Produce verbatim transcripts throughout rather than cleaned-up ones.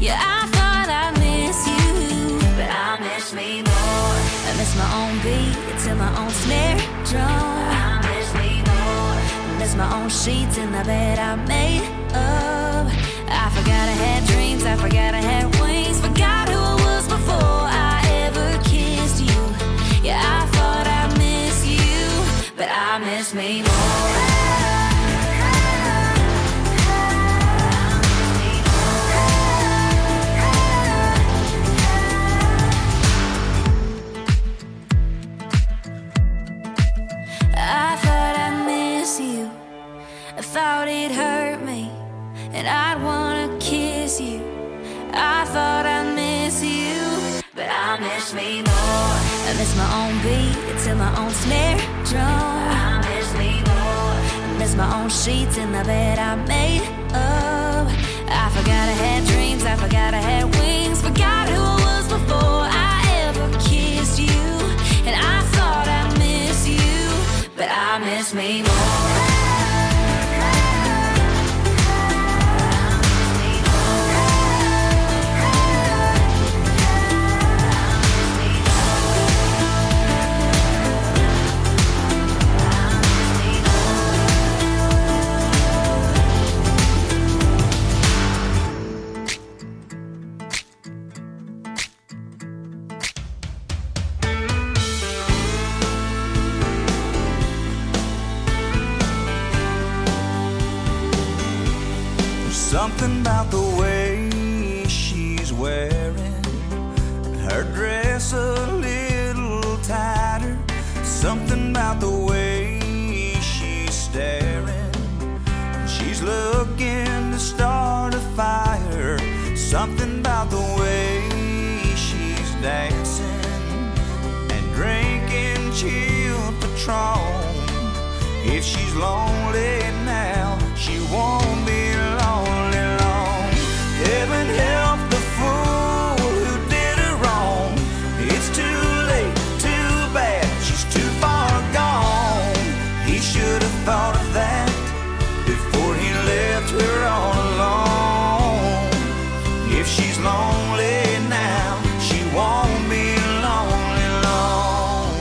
Yeah, I thought I miss you, but I miss me more. I miss my own beat to my own snare drum. I miss me more. I miss my own sheets in the bed I made up. I forgot I had dreams, I forgot I had wings, forgot who I was before I ever kissed you. Yeah, I thought I miss you, but I miss me more. I thought I miss you, I thought it hurt me, and I'd wanna kiss you. I thought I miss you, but I miss me more. I miss my own beat to my own snare drum. I miss me more. I miss my own sheets in the bed I made up. I forgot I had dreams, I forgot I had wings, forgot who I was before I ever kissed you. And I thought I miss you, but I miss me more. Something about the way she's wearing her dress a little tighter. Something about the way she's staring. She's looking to start a fire. Something about the way she's dancing and drinking chilled Patron. If she's lonely now, she won't be lonely long. Heaven help the fool who did her wrong. It's too late, too bad, she's too far gone. He should have thought of that before he left her all alone. If she's lonely now, she won't be lonely long.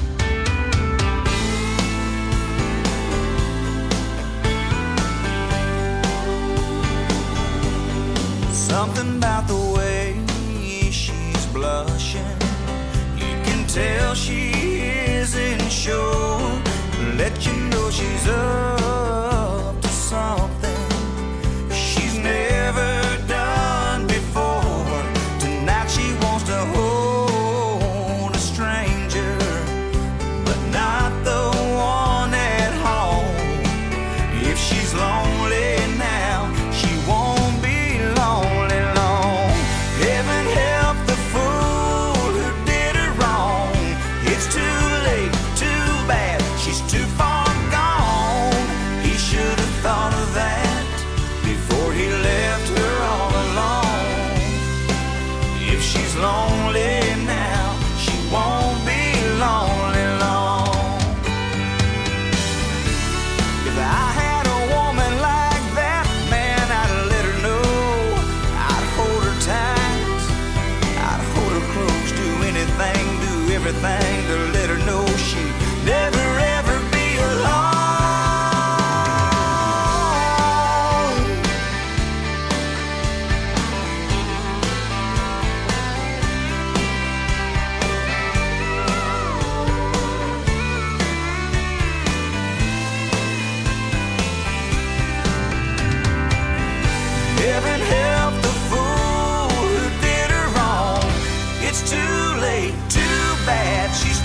Something about the way she's blushing, you can tell she isn't sure. Let you know she's up to something she's never done before. Tonight she wants to hold a stranger, but not the one at home. If she's lonely now, she won't be lonely long. Heaven help the fool who did her wrong. It's too late, too bad, she's too far gone. He should have thought of that before he left her all alone. If she's lonely now, she won't be lonely long. If I had a woman like that, man, I'd let her know. I'd hold her tight, I'd hold her close, do anything, do everything to let her know she'd never ever be alone. Heaven help the fool who did her wrong. It's too late, too bad, she's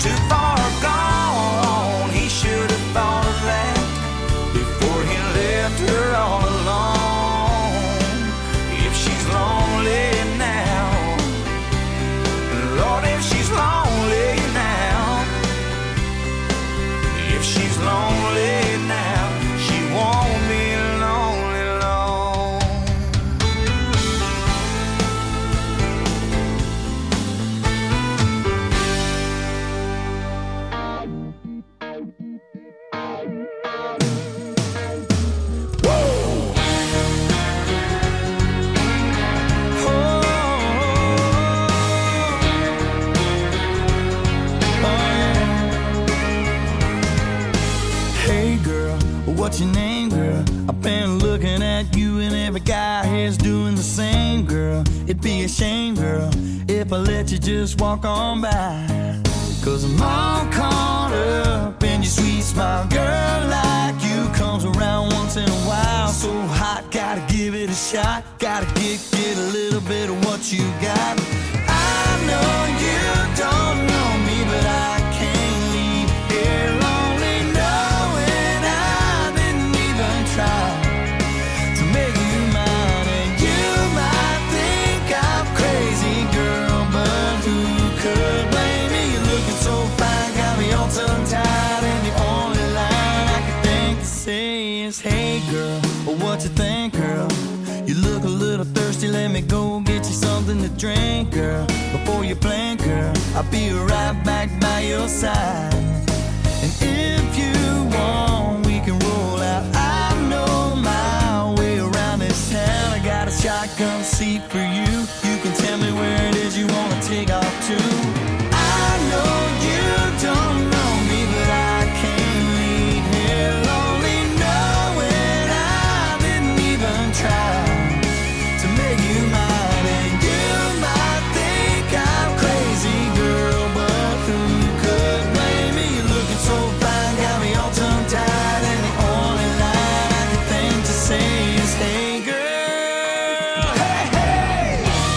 the same, girl. It'd be a shame, girl, if I let you just walk on by. Cause I'm all caught up in your sweet smile. Girl like you comes around once in a while. So hot, gotta give it a shot. Gotta get, get a little bit of what you got. I know you don't know me, but I can't leave here lonely, knowing I didn't even try to make you mine. And you might think I'm crazy, girl, but who could blame me? You're looking so fine, got me all tongue-tied, and the only line I can think to say is, hey girl, well, what you think, girl? You look a little thirsty, let me go get you something to drink, girl. Before you blink, girl, I'll be right back by your side. And if you want, we can roll out. I know my way around this town. I got a shotgun seat for you. You can tell me where it is you wanna take off to. I know you don't know me, but I can't leave here lonely, knowing I didn't even try to make you mine. And you might think I'm crazy, girl, but who could blame me? You're looking so fine, got me all tongue-tied, and the only line I can think to say is, hey girl, hey, hey.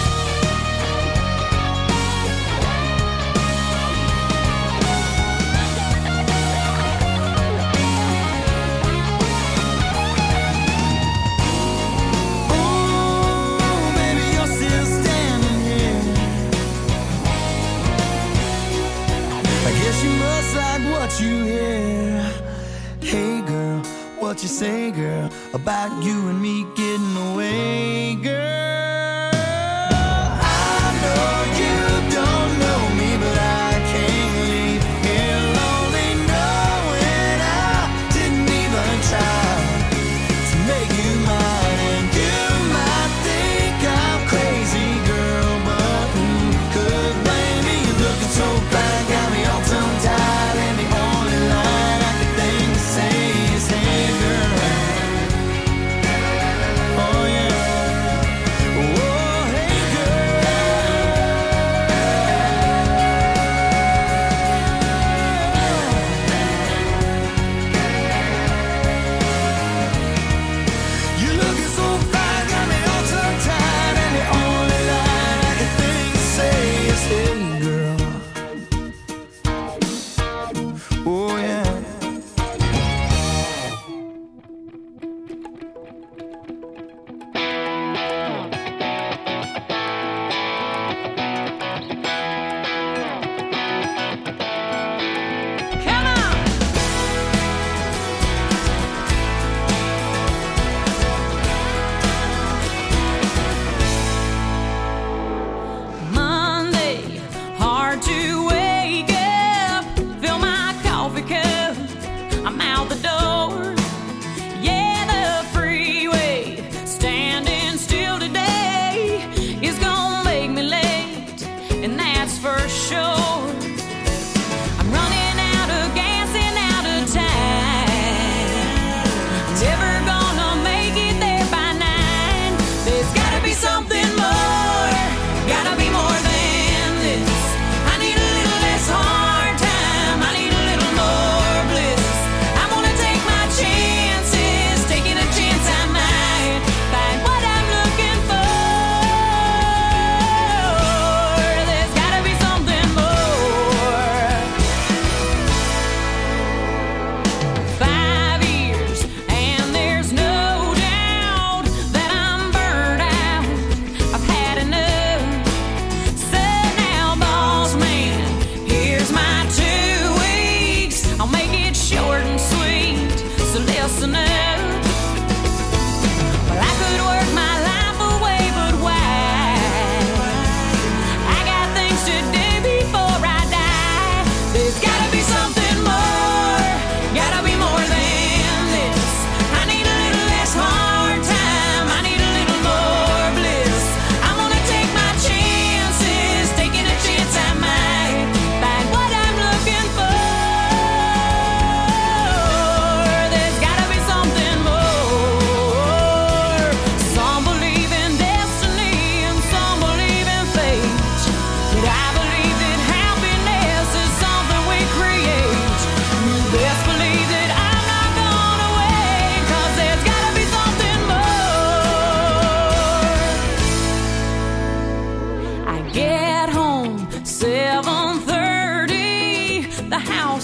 Ooh, baby, you're still standing here. I guess you must like what you hear. Hey girl, what you say, girl, about you and me getting away, girl? I know you don't know me, but I can't leave here lonely, knowing I didn't even try to make you mine. And you might think I'm crazy, girl, but who could blame me? You're looking so fine, got me all tongue-tied, and the only line I can think to say is, hey girl.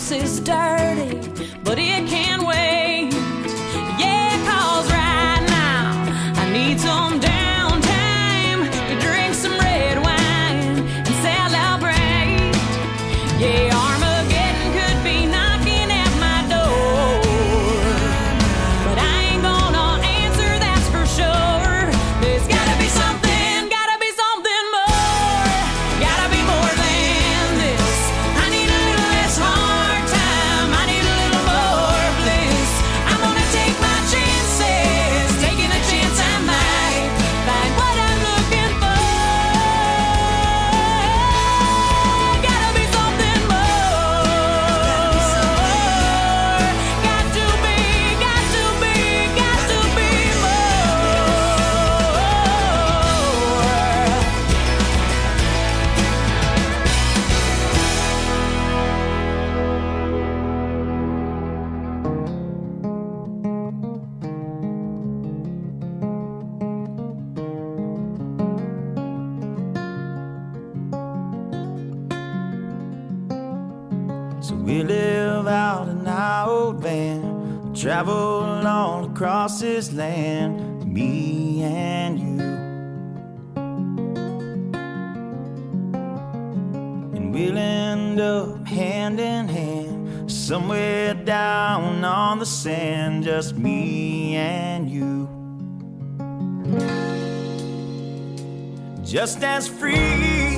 house is dirty, but it can wait. Yeah, 'cause right now I need some downtime to drink some red wine and celebrate. Yeah, Armageddon could be knocking at my door, but I ain't gonna answer, that's for sure. There's gotta be something, gotta be something more, gotta be more than this. I need a little less hard time, I need a little more bliss. I'm gonna take my chances, taking a chance I might find what I'm looking for. Gotta be something more. Got to be, got to be, got to be more. So we live out in our old van, travel all across this land, me and you. And we'll end up hand in hand, somewhere down on the sand, just me and you. Just as free,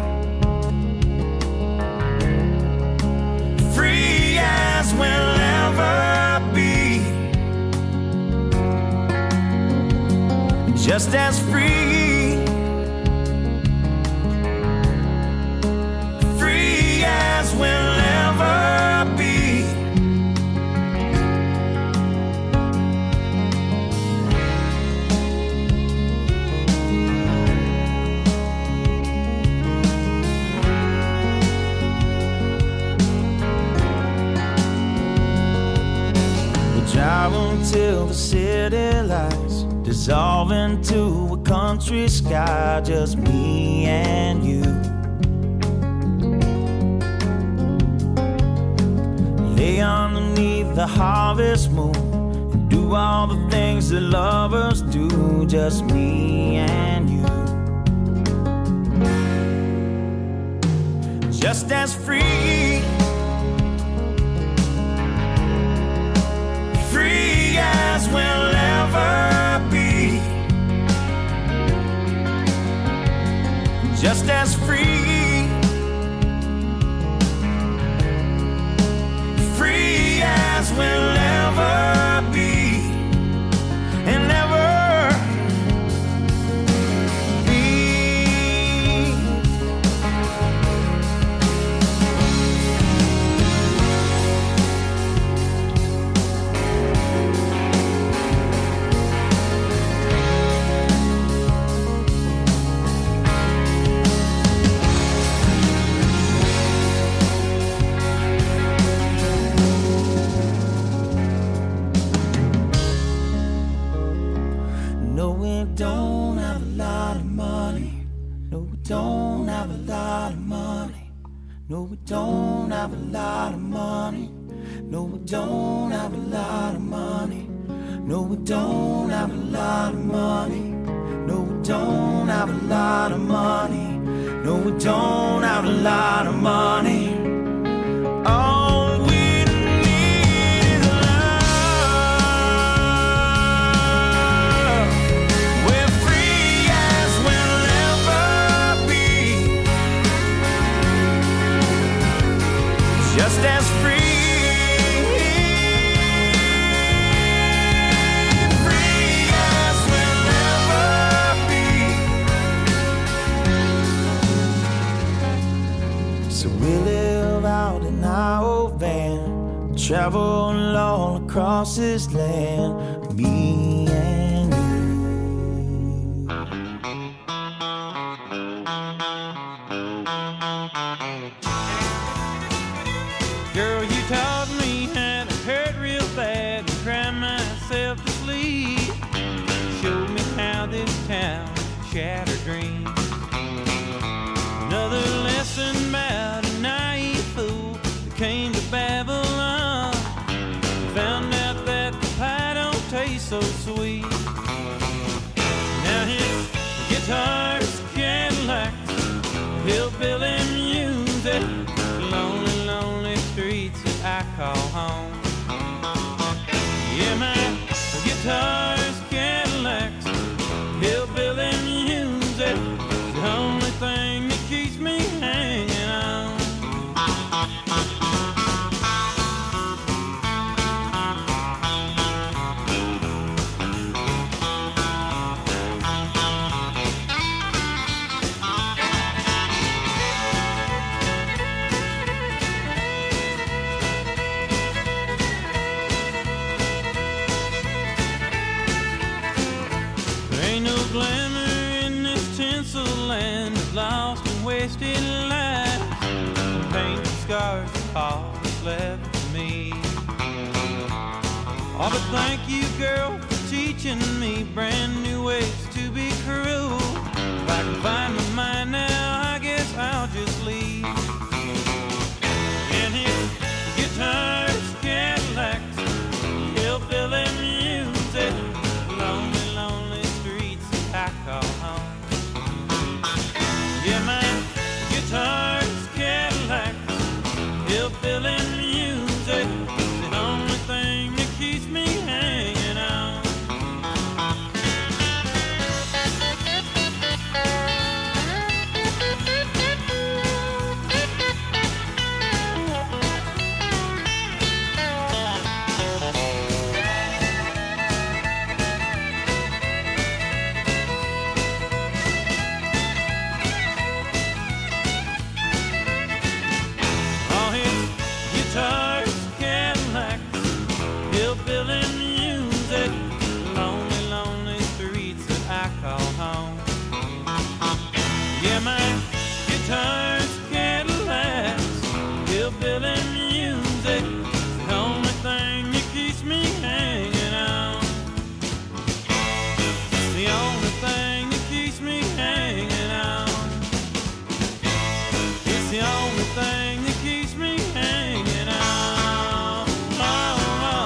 free as we'll ever be. Just as free, free as we'll ever be. Drive until the city lights dissolve into a country sky, just me and you. Lay underneath the harvest moon and do all the things that lovers do, just me and you. Just as free, free as we'll ever be. Just as free, free as we'll ever be. And ever be. No, we don't have a lot of money. No, we don't have a lot of money. No, we don't have a lot of money. No, we don't have a lot of money. No, we don't have a lot of money. No, we don't have a lot of money. No, we don't have a lot of money. All we need is love. We're free as we'll ever be. Just as free. Free as we'll ever be. So we live out in our old van, travel all across this land, me and you. Girl, you taught me how to hurt real bad and cry myself to sleep. Showed me how this town shattered dreams. Another lesson about a naive fool that came to Babylon. pencil land of lost and wasted lives. Painted scars of all that's left of me. Oh, but thank you, girl, for teaching me brand new ways to be cruel. If I can find my mind now, I guess I'll just leave. And his guitars, Cadillacs, hillbilly music, lonely, lonely streets I call home. Yeah, my guitars, Cadillacs, hillbilly music, the only thing that keeps me hanging on. All his guitars, Cadillacs, hillbilly music, lonely, lonely streets that I call home. Yeah, my guitars, Cadillacs, hillbilly music, the only thing that keeps me hanging on. It's the only thing that keeps me hanging on. It's the only thing that keeps me hanging on. Oh,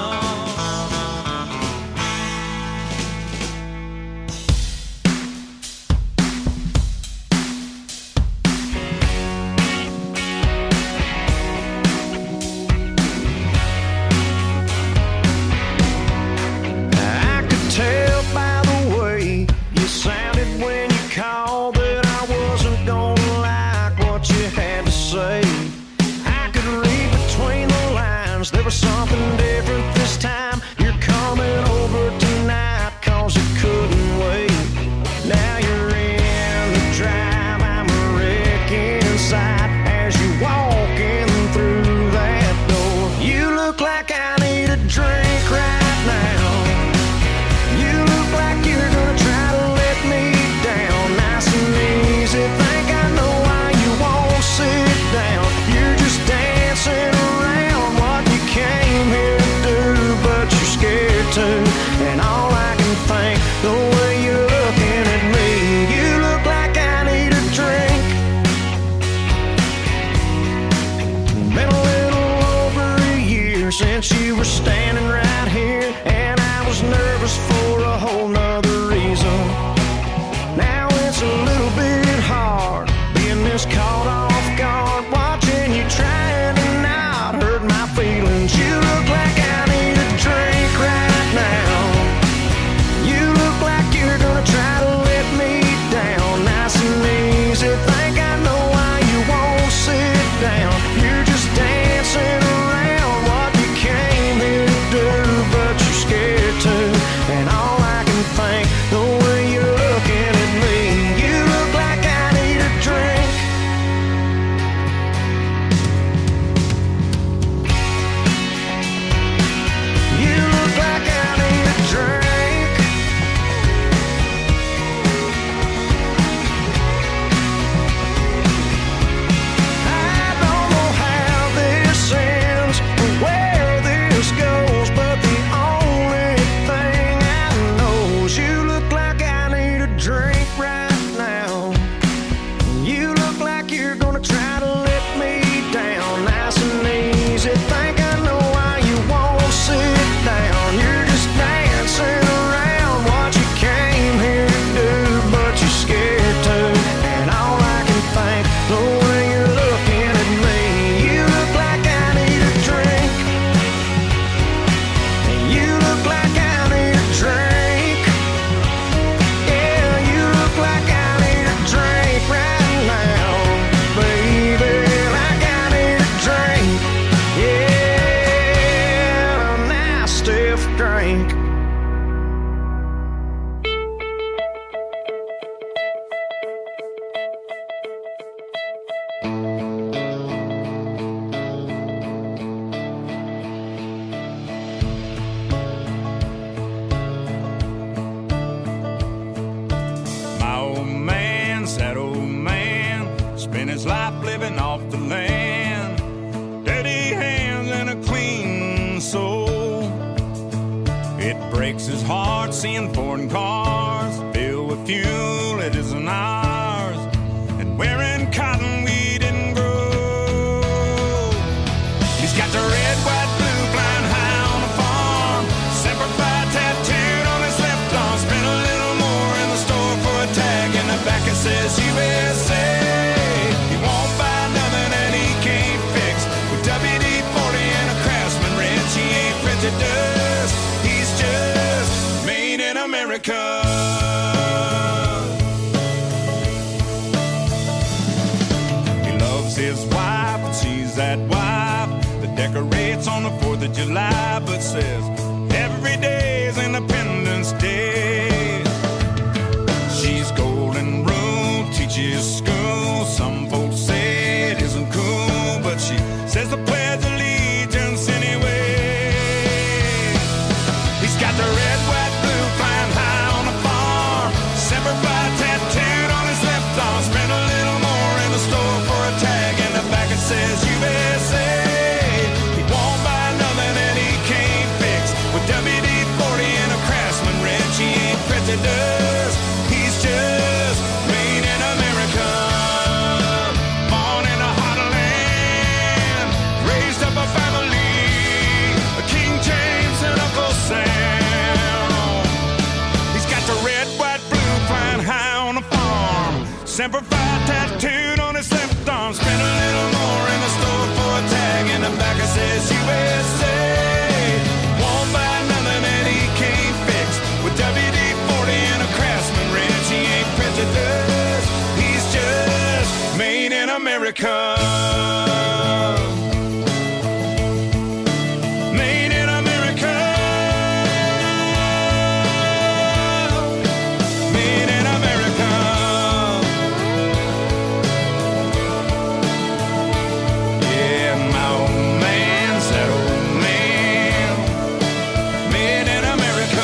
I could tell by the way you sounded when you called that I wasn't gonna like what you had to say. I could read between the lines, there was something different this time. You're coming over tonight cause you couldn't wait. Now you're in the drive, I'm a wreck inside as you walking through that door. You look like I need a drink right now. You look like you're gonna try to let me down nice and easy. Think I know why you won't sit down. You're just dancing around what you came here to do, but you're scared to. And all I can think, the way you're looking at me, you look like I need a drink. Been a little over a year since you were standing right here, and I was nervous for a whole nother reason. Now it's a little bit hard being this caught off guard, watching you trying to not hurt my feelings. You look like I need a drink right now. You look like you're gonna try to let me down nice and easy. Think I know why you won't sit down. You're just dancing around what you came here to seeing foreign cars filled with fuel it isn't ours, and wearing cotton we didn't grow. He's got the red, white, blue flying high on the farm, Semper Fi tattooed on his left arm. Spent a little more in the store for a tag in the back it says U S A. He won't buy nothing that he can't fix. With W D forty and a Craftsman wrench, he ain't printed dust. He's just made in America. He loves his wife, and she's that wife that decorates on the fourth of July, but says every day is Independence Day. She's golden rule, teaches school. Some folks say it isn't cool, but she says the pledge of allegiance anyway. He's got the red, white, blue flying high on the farm, Semper Fi tattooed on his left arm. Spent a little more in the store for a tag in the back it says U S A. He won't buy nothing that he can't fix. With W D forty and a Craftsman wrench, he ain't printed dust. He's just made in America. Born in a hot land, raised up a family, King James and Uncle Sam. He's got the red, white, blue flying high on the farm, Semper Fi tattooed on his left arm. Spent a little more in the store for a tag in the back it says U S A. Won't buy nothing that he can't fix. With W D forty and a Craftsman wrench, he ain't printed dust. He's just made in America. Made in America. Made in America. Yeah, my old man, that old man, made in America.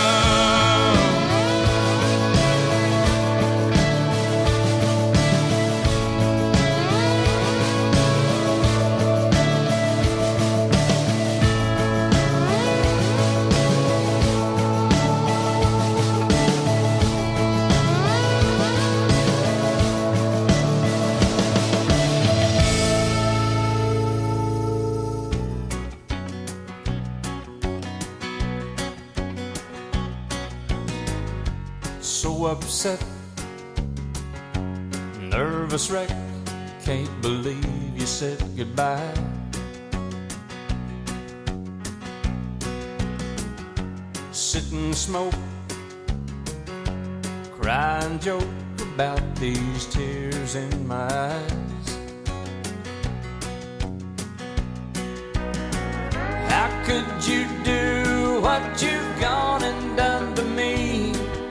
So upset, nervous wreck, can't believe you said goodbye. Sit and smoke, cry and joke about these tears in my eyes. How could you do what you've gone and done to me?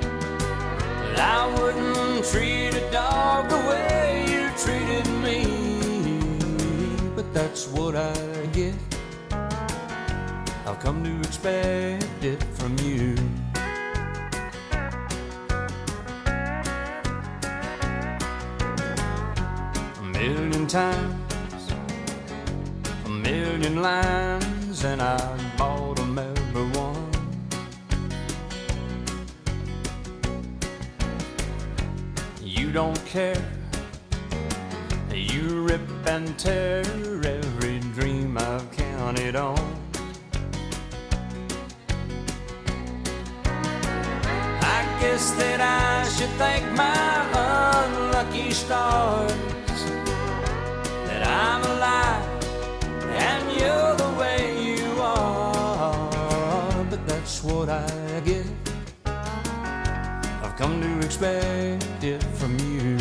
I wouldn't treat a dog the way you treated me, but that's what I get. I've come to expect it from you. A million times, a million lines, and I bought them every one. You don't care, you rip and tear every dream I've counted on. I guess that I should thank my unlucky stars that I'm alive and you're the way you are, but that's what I get. I've come to expect it from you.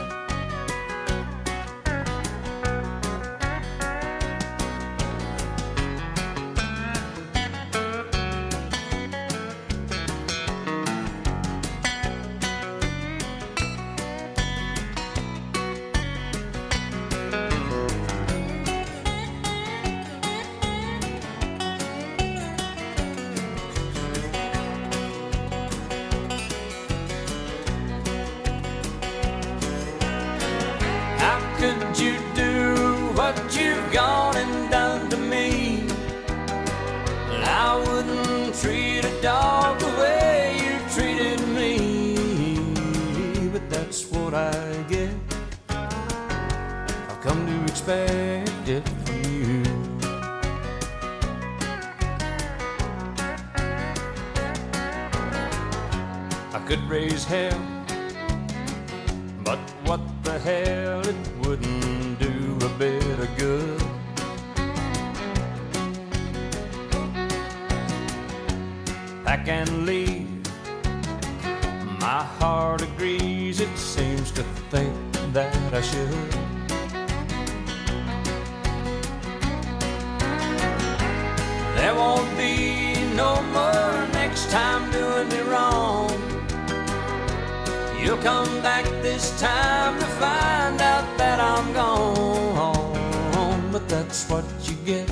Could you do what you've gone and done to me? I wouldn't treat a dog the way you expect it from you. I could raise hell, but what the hell, it wouldn't do a bit of good. Pack and leave, my heart agrees, it seems to think that I should. There won't be no more next time doing me wrong. You'll come back this time to find out that I'm gone. But that's what you get.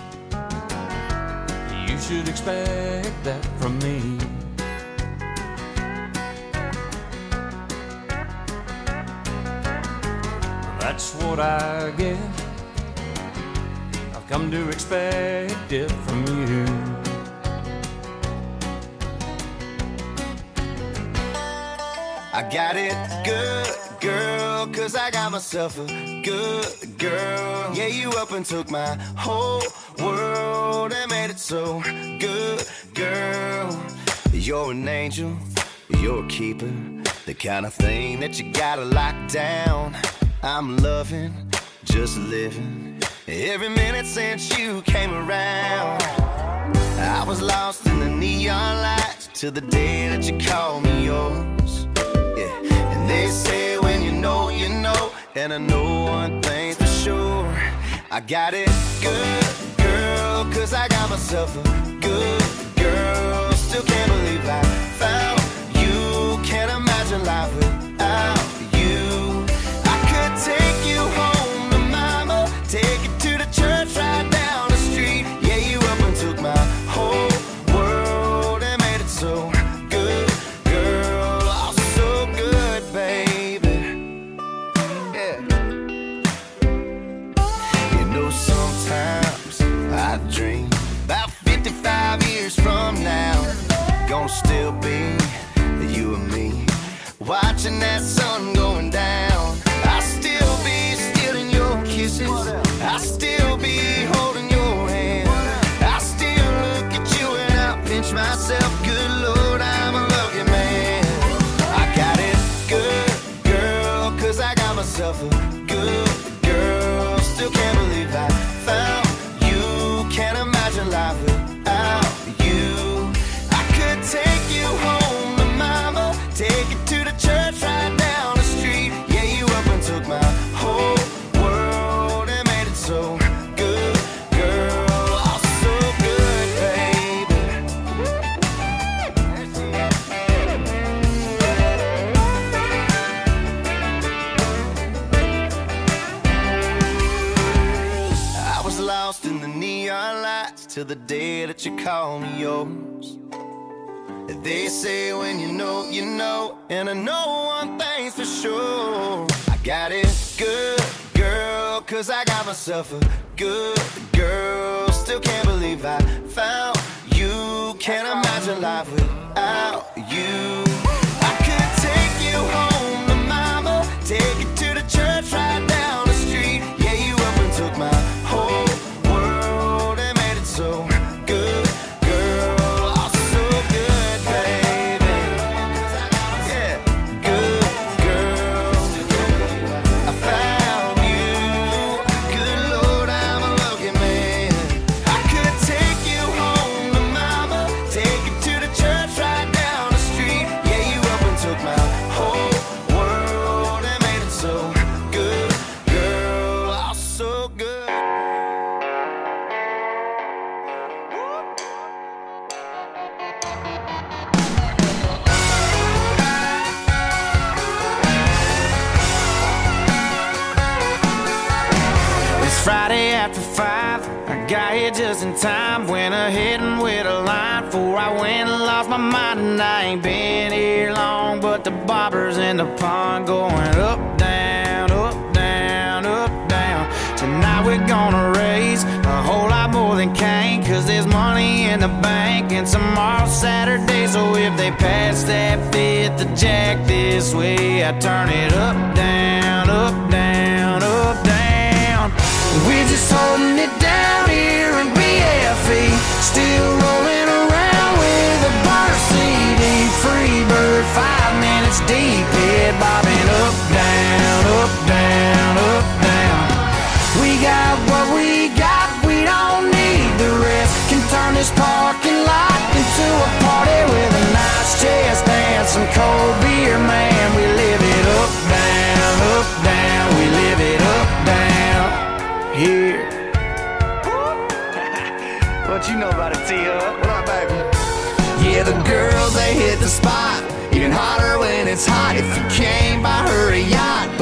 You should expect that from me. That's what I get. I've come to expect it from you. I got it good, girl, cause I got myself a good girl. Yeah, you up and took my whole world and made it so good, girl. You're an angel, you're a keeper, the kind of thing that you gotta lock down. I'm loving, just living, every minute since you came around. I was lost in the neon lights till the day that you called me yours. Yeah, and they say when you know, you know, and I know one thing's for sure. I got it good, girl, cause I got myself a good girl. Still can't believe I found you, can't imagine life without you. I could take you home to mama, take you to the church right down the street. Yeah, you up and took my whole world and made it so good, girl. Oh, so good, baby. Yeah. You know, sometimes I dream about fifty-five years from now, gonna still be you and me, watching that sun going down. I'll still be stealing your kisses, I'll still be holding your hand, I'll still look at you and I'll pinch myself. Good Lord, I'm a lucky man. I got it good, girl, cause I got myself a good girl. Still can't believe I found you, can't imagine life without you. I could take you home to mama, take you to the church right down the street. Yeah, you up and took my whole world and made it so good, girl. Oh, so good, baby. I was lost in the neon lights till the day that you called me yours. They say when you know, you know, and I know one thing's for sure. I got it good, girl, cause I got myself a good girl. Still can't believe I found you, can't imagine life without you. I could take you home to mama, take you to the church right down the street. Yeah, you up and took my whole world and made it so good, girl. Oh, so good, baby. Yeah, good girl. I found you. Good Lord, I'm a lucky man. I could take you home to mama, take you to the church right down the street. Yeah, you up and took my whole world and made it so good, girl. Oh, so good. It's Friday after five. I got here just in time. Went ahead and with a line before I went and lost my mind. And I ain't been here long, but the bobbers in the pond going up, down, up, down, up, down. Tonight we're gonna raise a whole lot more than Cain, cause there's money in the bank and tomorrow's Saturday. So if they pass that fifth the jack this way, I turn it up, down, up, down, up, down.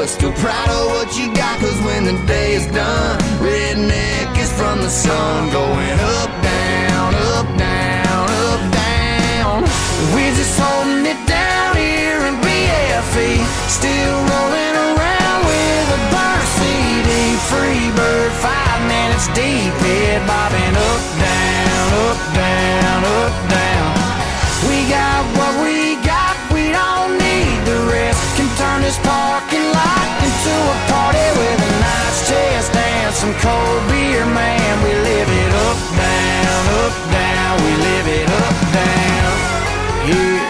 but still proud of what you got. Cause when the day is done, redneck is from the sun. Going up, down, up, down, up, down. We're just holding it down here in B F E, still rolling around with a burn C D. Free bird, five minutes deep, head bobbing up, down, up, down, up, down. We got what we got, we don't need the rest. Can turn this parking lot into a party with a nice chest and some cold beer, man. We live it up, down, up, down. We live it up, down, yeah.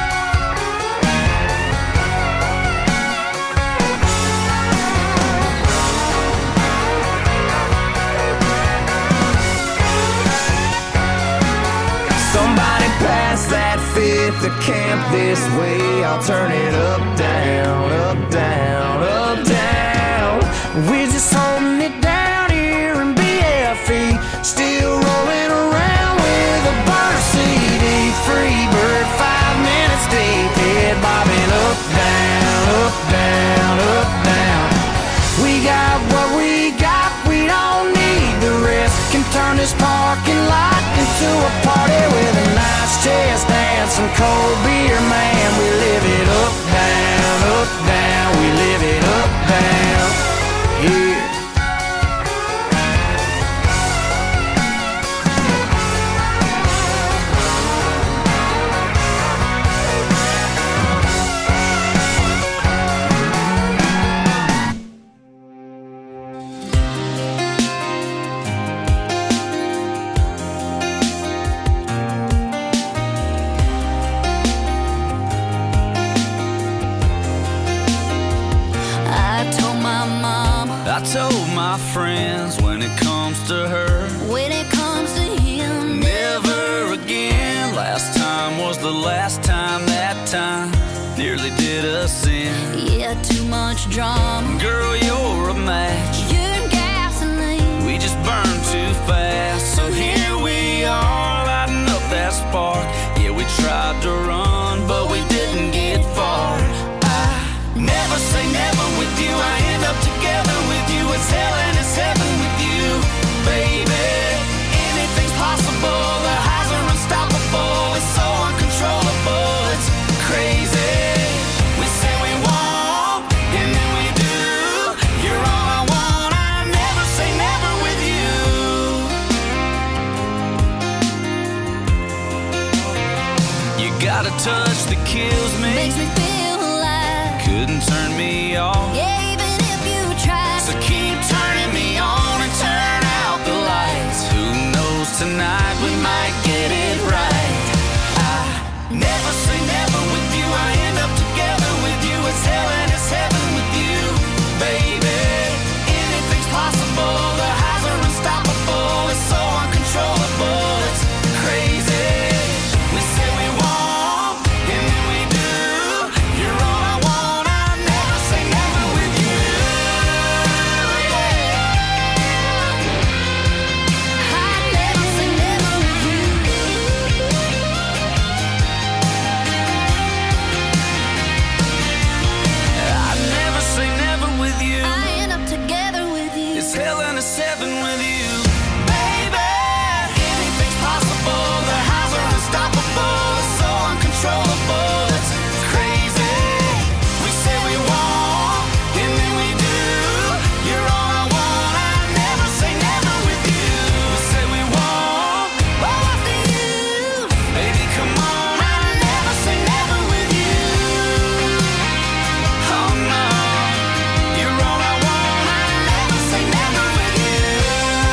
Somebody pass that fifth to camp this way. I'll turn it up, down, up, down, up, down. We're just holding it down here in B F E, still rolling around with a burn C D. Free bird, five minutes deep, head bobbing up, down, up, down, up, down. We got what we got, we don't need the rest. Can turn this parking lot into a party with a nice chest and some cold beer, man. We live it up, down, up, down. We live it up, down, yeah. I told my friends when it comes to her, When it comes to him, never again. Last time was the last time, that time nearly did us in. yeah, too much drama. Girl, you're a match, You're gasoline. we just burn too fast. So here we are, lighting up that spark. Yeah, we tried to run, but we didn't get far. I never say never with you, I end up together with you. It's hell and it's heaven with you, baby. Anything's possible, the highs are unstoppable. It's so uncontrollable, it's crazy. We say we won't, and then we do. You're all I want, I never say never with you. You got a touch that kills me, Makes me feel alive. couldn't turn me off. Yeah, even if you try. So keep turning me on and turn out the lights. Who knows, tonight we might get it right. I never say never with you, I end up together with you. It's hell and it's heaven with you, baby. Anything's possible, the highs are unstoppable. It's so uncontrollable, it's crazy. We say we won't, and then we do. You're all I want, I never say never with you. I never say never with you. I never say never with you. I end up together with you. It's hell and it's heaven with you, baby. Anything's possible, the highs are unstoppable. It's so uncontrollable, it's crazy. We say we won't, and then we do. You're all I want, I never say never with you. We say we won't, But what's the use? baby, come on. I never say never with you. Oh no, you're all I want, I never say never with you.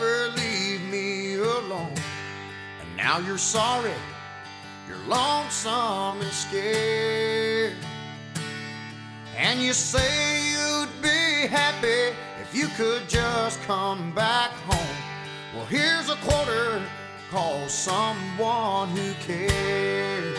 never leave me alone. And now you're sorry, you're lonesome and scared. And you say you'd be happy if you could just come back home. Well, here's a quarter, call someone who cares.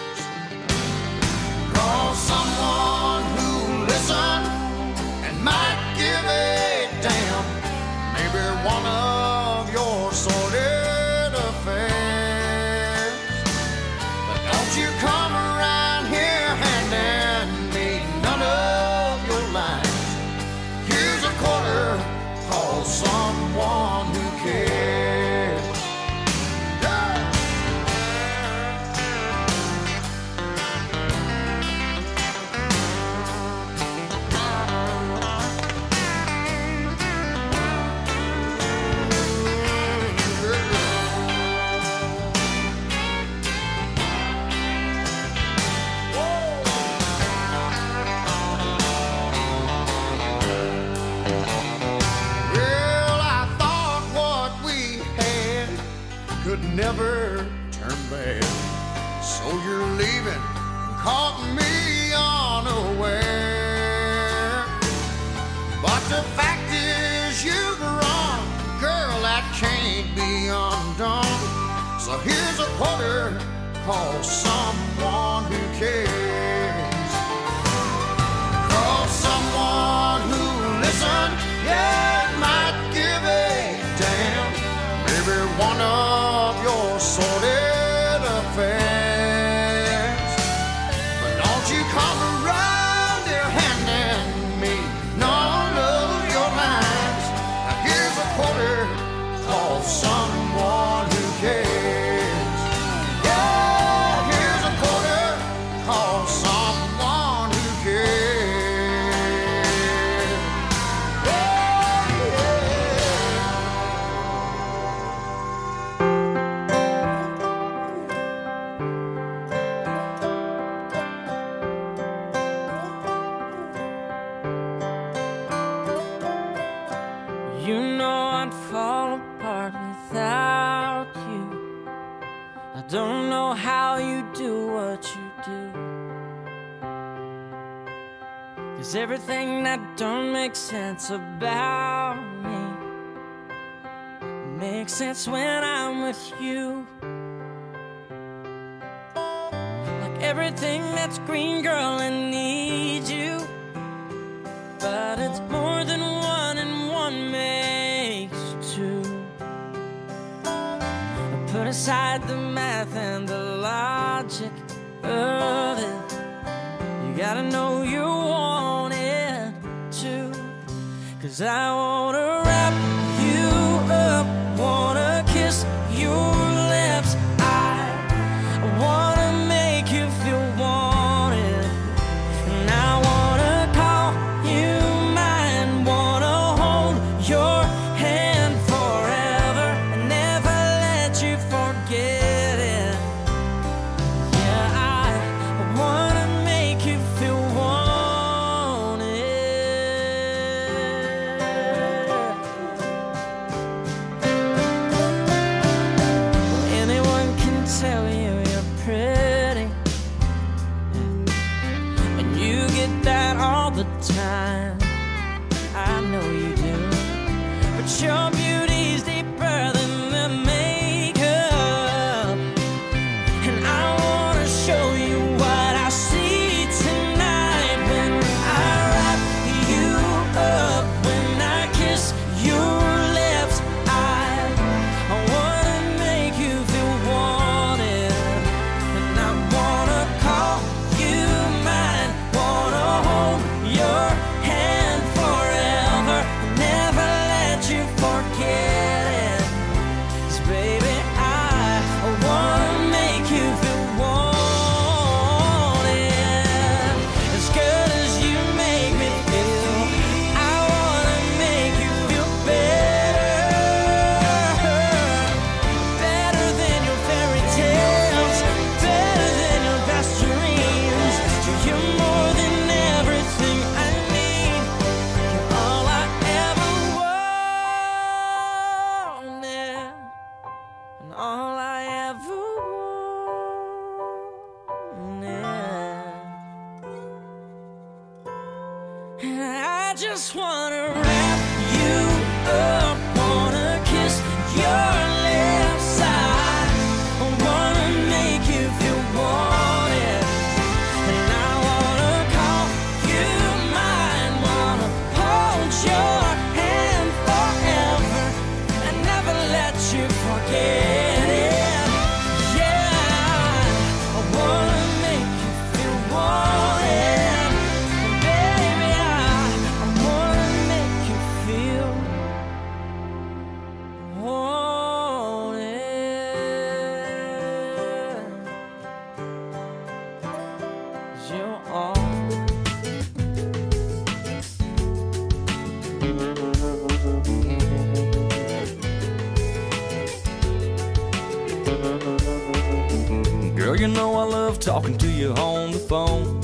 Call someone who listens and might give a damn. Maybe one of your sordid affairs. But don't you come around here handing me none of your lines. Here's a quarter, call someone who cares. Never turn back. So you're leaving and caught me unaware. But the fact is you're wrong, girl, that can't be undone. So here's a quarter, call someone who cares. Call someone who listens, yeah, might give a damn. Maybe one of your sordid affairs. But don't you come around here handing me none of your lines. Now here's a quarter, call someone who cares. Yeah, here's a quarter, call someone who cares. Yeah, yeah. You know I'd fall apart without you. I don't know how you do what you do. 'Cause everything that don't make sense about me makes sense when I'm with you. Like everything that's green, girl, I need you. But it's more than one and one makes two. Put aside the math and the logic of it. You gotta know you want it too. 'Cause I wanna wrap you up, wanna kiss your lips. I wanna make you feel wanted. And I wanna call you mine, wanna hold your hand forever and never let you forget it. Yeah, I wanna make you feel wanted. all I ever wanted. And I just wanna wrap you up, wanna kiss your left side, I wanna make you feel wanted. And I wanna call you mine, wanna hold your hand forever and never let you forget it. Yeah, I wanna make you feel wanted. Baby, I, I wanna make you feel wanted. You're all Girl, you know I love talking to you on the phone.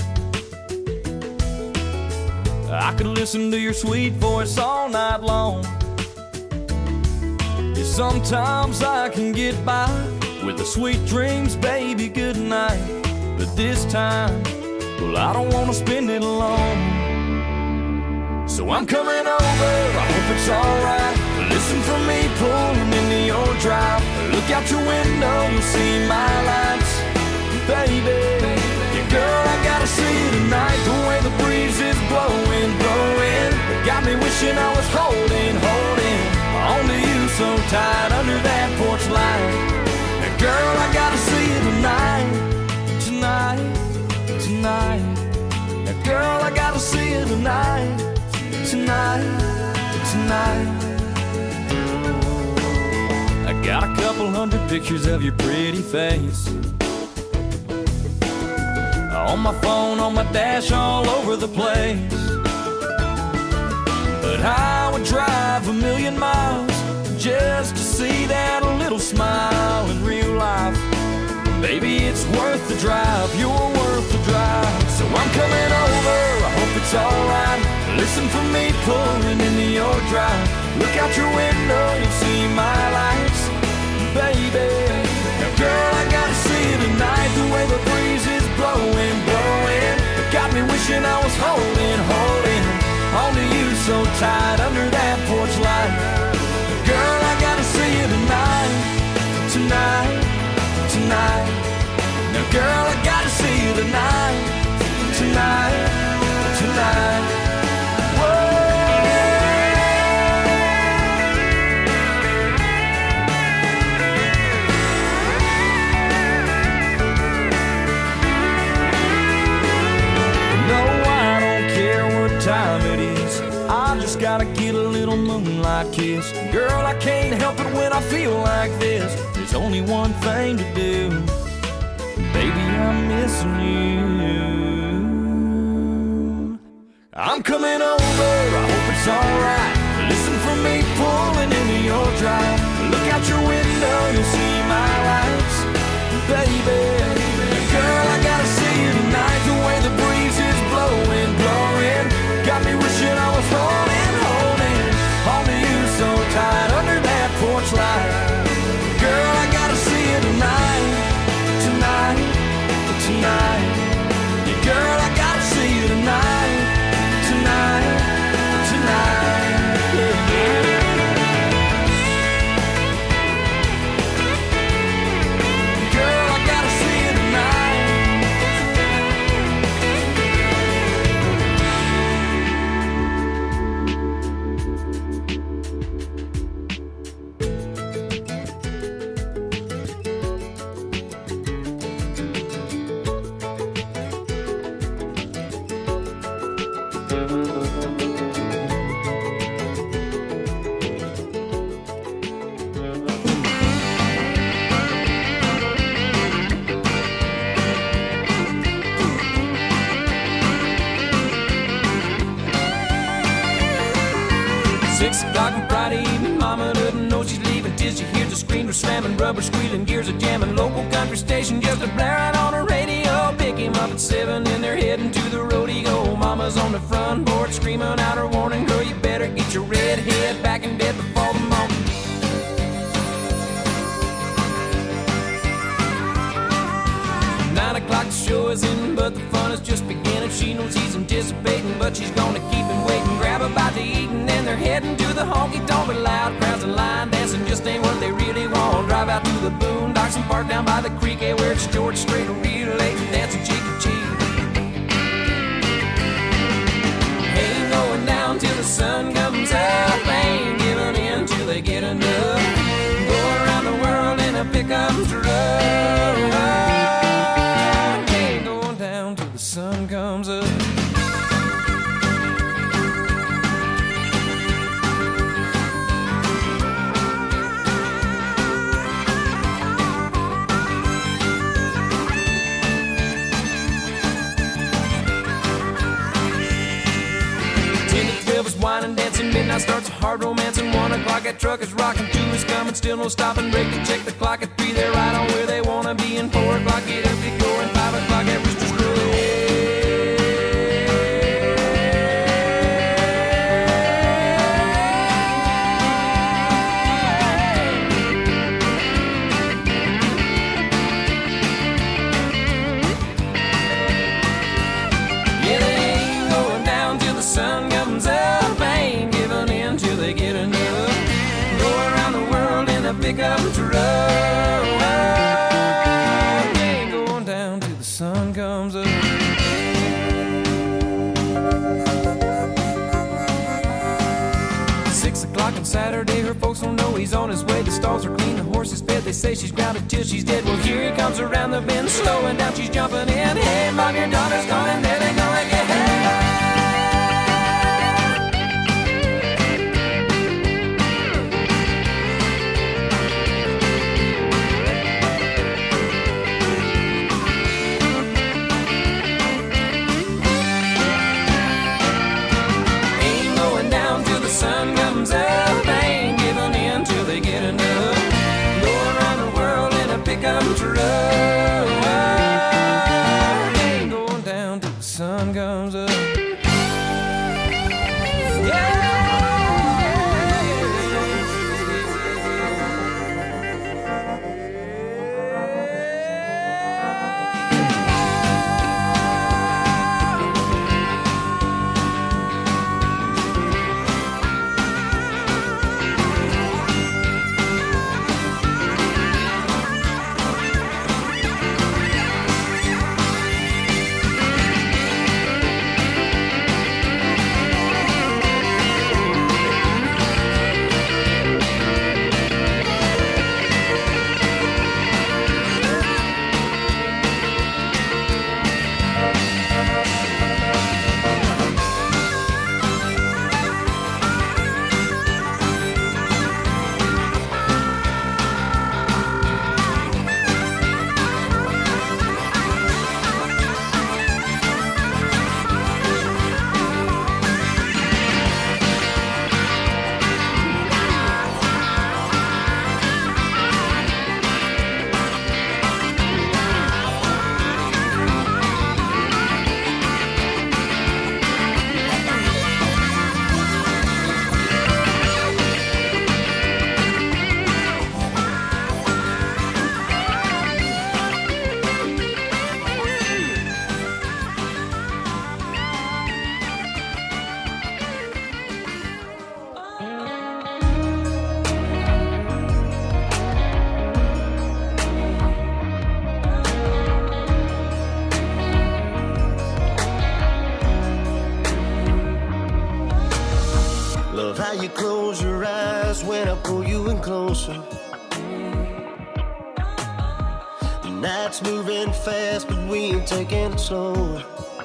I could listen to your sweet voice all night long. Yeah, sometimes I can get by with the sweet dreams, baby, good night. But this time, well, I don't wanna spend it alone. So I'm coming over, I hope it's alright. Listen for me pulling into your drive. Look out your window, you'll see my lights. Baby, yeah, girl, I gotta see you tonight. The way the breeze is blowing, blowing, it got me wishing I was holding, holding onto you so tight under that porch light. And girl, I gotta see you tonight, tonight, tonight. And girl, I gotta see you tonight, tonight, tonight. I got a couple hundred pictures of your pretty face on my phone, on my dash, all over the place. But I would drive a million miles just to see that little smile in real life. Baby, it's worth the drive, you're worth the drive. So I'm coming over, I hope it's alright. Listen for me pulling into your drive. Look out your window, you'll see my lights. Baby, now girl, I gotta see you tonight. The way the breeze is blowing, blowing, it got me wishing I was holding, holding onto you so tight under that porch light. Girl, I gotta see you tonight, tonight, tonight. Now girl, I gotta see you tonight, tonight, tonight. Time it is, I just gotta get a little moonlight kiss. Girl, I can't help it when I feel like this. There's only one thing to do, baby, I'm missing you. I'm coming over, I hope it's alright. Listen for me pulling into your drive. Look out your window, you'll see my lights. Baby, girl, I gotta see you tonight. The way the breeze is blowing, blowing, got me wishing I was holding, holding onto you so tight under that porch light. Girl, I gotta see you tonight, tonight, tonight. Yeah, girl, I gotta see you tonight, tonight, tonight. Yeah, yeah. Girl, I gotta see you tonight. Six o'clock on Friday evening, mama doesn't know she's leaving till she hears the screamer slamming, rubber squealing, gears are jamming. Local country station just a blaring on the radio. Pick him up at seven and they're heading to the rodeo. Mama's on the front porch screaming out her warning, girl, you better get your red head back in bed before the morning. but the fun is just beginning. She knows he's anticipating, but she's gonna keep him waiting. Grab a bite to eat and then they're heading to the honky tonk. But loud crowds and line dancing just ain't what they really want. Drive out to the boondocks and park down by the creek, eh, where it's George Strait real late and dancing cheek to cheek. Ain't going down till the sun comes up. Ain't giving in till they get enough. Go around the world in a pickup truck. Ain't going down till the sun comes up. Wine and dancing, midnight starts a hard romance, and one o'clock that truck is rocking. Two is coming, still no stopping. Break to check the clock at three, they're right on where they wanna be. And four o'clock, get up, get going. Five o'clock at Rooster's Crow. Yeah, they ain't going down till the sun comes up. Pickup truck. Ain't going down till the sun comes up. Six o'clock on Saturday, her folks don't know he's on his way. The stalls are clean, the horse is fed. They say she's grounded till she's dead. Well, here he comes around the bend, slowing down, she's jumping in. Hey, mom, your daughter's coming, there they go again. Sun comes up, ain't giving in till they get enough. Go around the world in a pickup truck. Ain't going down till the sun comes up. How you close your eyes when I pull you in closer. The night's moving fast, but we ain't taking it slow.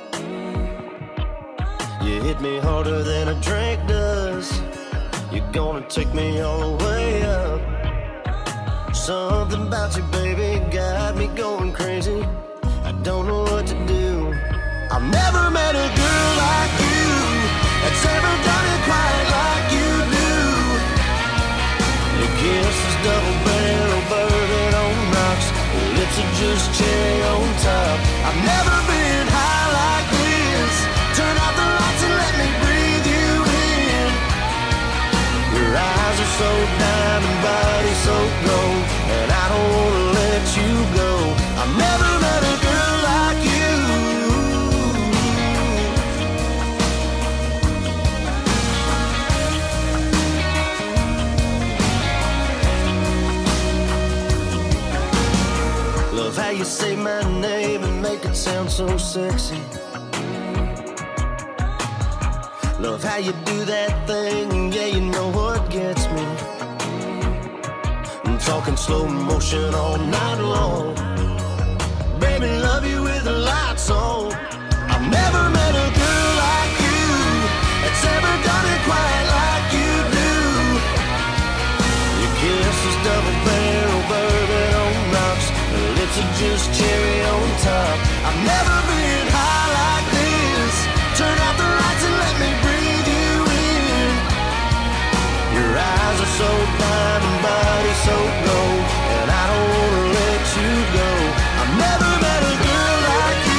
You hit me harder than a drink does. You're gonna take me all the way up. Something about you, baby, got me going crazy. I don't know what to do. I've never met a girl like you that's ever done it quite like you do. Your kiss is double barrel bourbon on rocks. Your lips are just cherry on top. I've never been high like this. Turn out the lights and let me breathe you in. Your eyes are so diamond, body so gold, and I don't wanna let you go. I've never met a girl like you. you say my name and make it sound so sexy. Love how you do that thing, yeah, you know what gets me. I'm talking slow motion all night long. Baby, love you with the lights on. I've never met a girl like you that's ever done it quite like you do. Your kiss is double barrel bourbon on rocks. Your lips are just cherry on top. I've never been high like this. Turn out the lights and let me breathe you in. Your eyes are so diamond, body so gold, and I don't wanna let you go. I've never met a girl like you.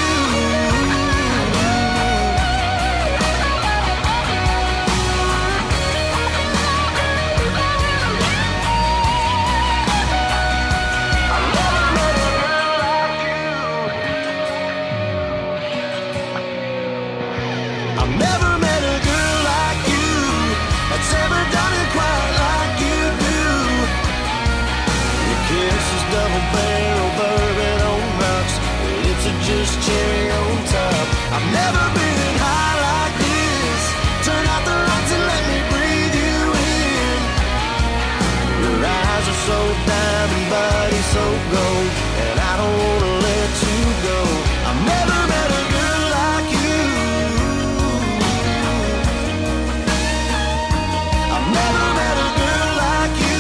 I've never met a girl like you that's ever done it quite like you do. Your kiss is double barrel bourbon on rocks. Your lips are just cherry on top. I've never been high like this. Turn out the lights and let me breathe you in. Your eyes are so diamond, body so gold, and I don't wanna let you go. I've never met a girl like you. I've never met a girl like you.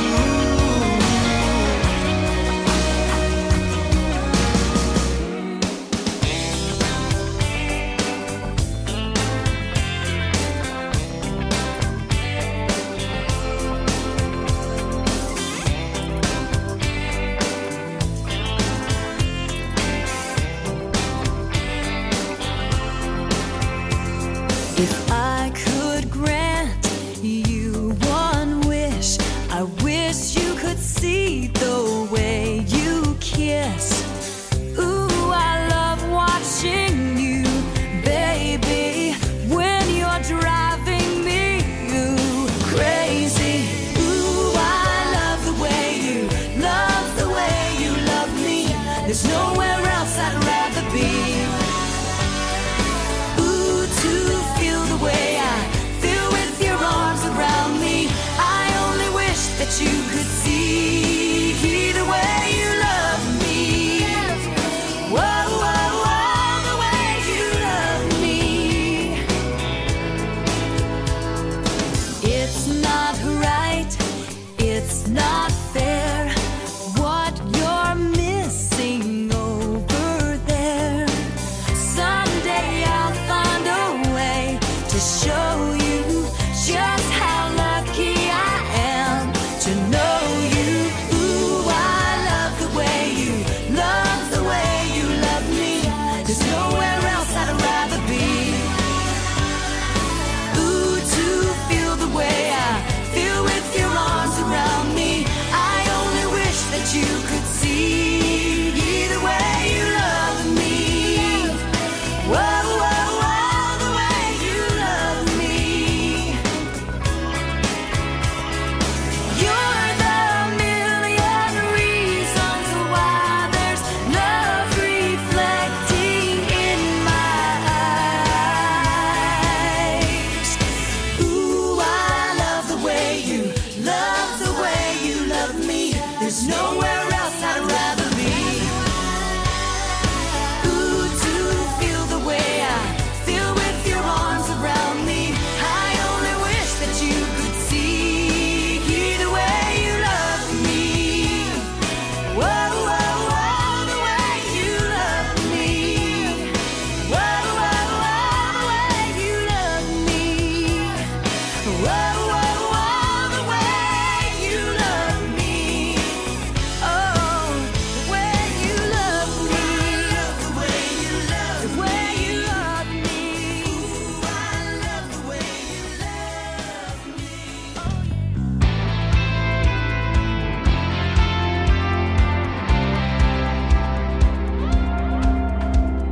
If I could grant you one wish, I wish you could see the way you kiss. Ooh, I love watching you, baby, when you're driving me ooh, crazy. Ooh, I love the way you, love the way you love me. There's nowhere else I'd rather be. That you could see the way you love me. Whoa, whoa, whoa, the way you love me. It's not right, it's not fair, what you're missing over there. Someday I'll find a way to show you just how lucky I am to know you. Ooh, I love the way you, love the way you love me. There's nowhere else I'd rather be. Ooh, to feel the way I feel with your arms around me. I only wish that you could see the way you love me. Whoa, whoa, whoa, the way you love me. You're the million reasons why there's love reflecting in my eyes. Ooh, I love the way you, love the way you love me. There's nowhere